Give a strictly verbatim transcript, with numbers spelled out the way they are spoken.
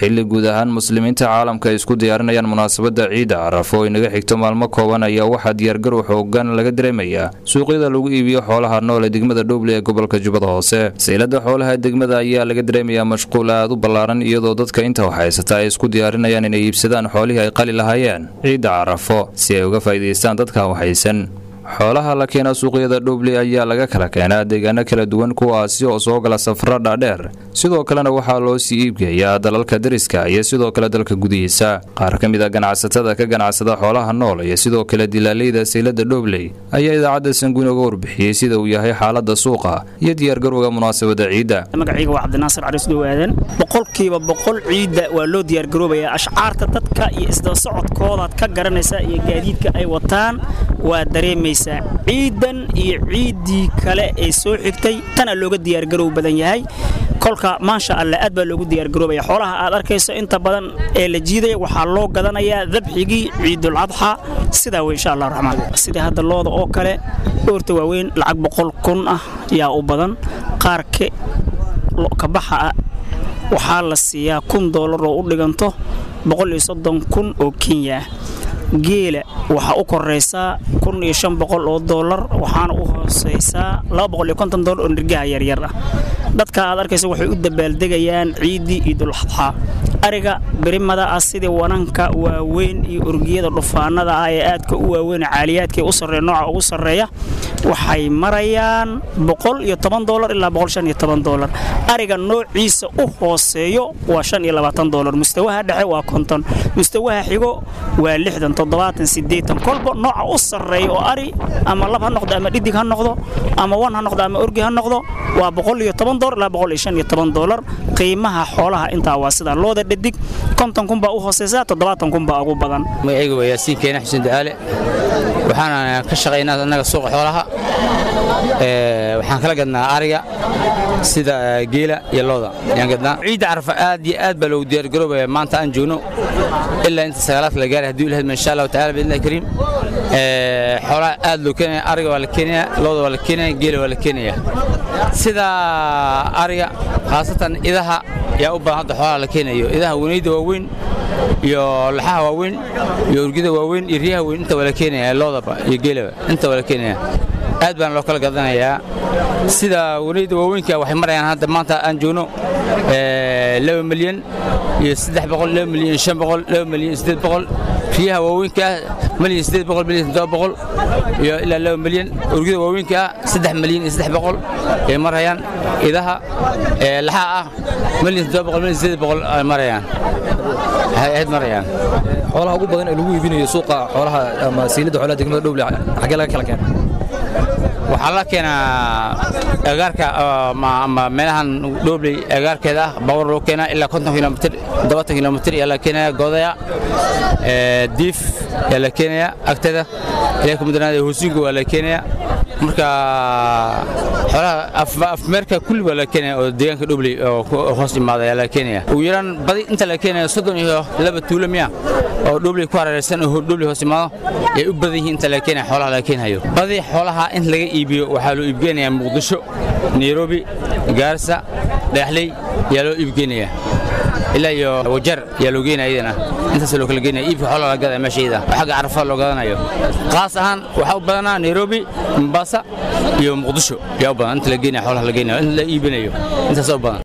xilli guud ahaan muslimiinta caalamka ay isku diyaarinayaan munaasabada ciida Carafo oo inaga xigto maalmo kooban ayaa waxa diyaar garow xoogan laga dareemayaa suuqyada lagu iibiyo xoolaha nool ee degmada Dhoble ee gobolka Jubbada Hoose. Seylada xoolaha degmada ayaa laga dareemayaa mashquul aad u ballaaran iyadoo dadka inta wax haysta ay isku diyaarinayaan inay iibsadaan xoolihii ay qali lahaayeen ciida Carafo si ay uga faa'iideystaan dadka wax haysan. xoolaha la keenaa suuqyada Dhoble ayaa laga kala keenaa deegaano kala duwan kuwaasi oo soo gala safar dhaadheer sidoo kalena waxaa loo sii iibgeeyaa dalalka dariska iyo sidoo kale dalka gudihiisa. qaar ka mid ah ganacsatada ka ganacsada xoolaha nool iyo sidoo kale dilaaleyda seylada Dhoble ayaa idaacadda Sanguin uga warbixiyay sida uu yahay xaaladda suuqa iyo diyaar garowga munaasabada ciida. magacayga waa Cabdinaasir Cariis Dawaadan boqolkiiba boqol ciida waa loo diyaar garoobayaa ashcaarta dadka iyo isda socodkooda ka garanaysa iyo gaadiidka ay wataan waa dareemaysaa ciidan iyo ciidii kale ee soo xigtay tana looga diyaar garow badan yahay. kolka maasha Allah aad baa loogu diyaar garoobaya xoolaha aad arkayso inta badan ee la jiiday waxa loo gadanayaa dabxigii Ciidul Adha sida way insha Allah rahmaan sida hadda looda oo kale doorta waaweyn lacag boqol kun ah yaa u badan qaarke ka baxa waxa la siiyaa kun dollar oo u dhiganto boqol iyo soddon kun oo Kenya. geela waxa u koreysa kun iyo shan boqol oo dollar waxaana u hooseysa laba boqol iyo konton dollar oo nirgaha yar yar ah. dadka aad arkayso waxay u dabaaldegayaan ciidi Ciidul Adha. ariga birimada ah sida wananka waaweyn iyo urgiyada dhufaanada ah ee aadka u waaweyn caaliyaadka u sareeyo nooca ugu sareeya waxay marayaan boqol iyo toban dollar ilaa boqol shan iyo toban dollar. ariga noociisa u hooseeyo waa shan iyo labaatan dollar. mustawaha dhexe waa konton. mustawaha xigo waa lixdan toddobaatan siddeetan. kolba nooca u sareeyo oo ari ama lab ha noqdo ama dhidig ha noqdo ama wan ha noqdo ama urgi ha noqdo waa boqol iyo toban dollar ilaa boqol iyo shan iyo toban dollar. qiimaha xoolaha inta waa sida looda dhidig konton kun baa u hooseysa toddobaatan kun baa ugu badan. magacaygu waa Yaasiin Keena Xuseen Daale waxaan ka shaqeynaa anaga suuqa xoolaha ee waxaan kala gadnaa ariga sida geela iyo looda yaan gadnaa. ciid Carafo aad iyo aad baa loo diyaar garoobay maanta aan joogno ilaa inta sagaalaad la gaaray hadii ilaahay insha Allah ta'ala biidna kariim ee xoolaha aad loo keenay ariga waa la keenaya looda waa la keenaya geela waa la keenaya. sida ariga khaasatan idaha yaa u baahan xoolaha la keenayo idaha weynida waaweyn iyo laxaha waaweyn iyo urgida waaweyn iyo riyaha weyn inta wala keenaya loodaba iyo geelaba inta wala keenaya aad baan loo kala gadanayaa. sida weynida waaweynka waxay marayaan hadda maanta aan joogno ee laba milyan iyo saddex boqol laba milyan shan boqol laba milyan siddeed boqol. riyaha waaweynka milyan siddeed boqol milyan toddoba boqol iyo ilaa laba milyan. urgida waaweynka saddex milyan iyo saddex boqol ay marayaan. idaha ee laxaha ah milyan toddoba boqol milyan siddeed boqol ay marayaan hay marayaan. xoolaha ugu badan ee lagu iibinayo suuqa xoolaha ama seylada xoolaha degmada Dhoble xagee laga kala keenay waxaa la keenaa agaarka ama meelahan Dhoble agaarkeeda bawr loo keenaa ilaa konton kiiloomitir todobaatan kiiloomitir ayaa la keenaya godaya ee diif ayaa la keenaya agteeda ilaa ku mudanaada hoosiinka waa la keenaya. marka xoolaha afmeerka kulli waa la keenaya oo deegaanka Dhoble oo hoos imaada ayaa la keenaya. ugu yaraan badi inta la keenayo soddon iyo laba tuulo miya oo Dhoble ku hareeraysan oo Dhoble hoos imaado ay u badan yihiin inta la keenayo xoolaha la keenayo. badi xoolaha in laga iibiyo waxaa loo iibgeenayaa Muqdisho, Nairobi, Gaarisa, Dhaxley yaa loo iibgeenayaa ilaa iyo Wajar yaa loo geenayay intaas loo kala geenay iibka xoolaha la gadaa meesheeda xagga Carafo loo gadanayo. qaas ahaan waxa u badanaa Nairobi, Mombasa iyo Muqdisho yaa u badan inta la geenayo xoolaha la geenayo in la iibinayo intaas oo badan.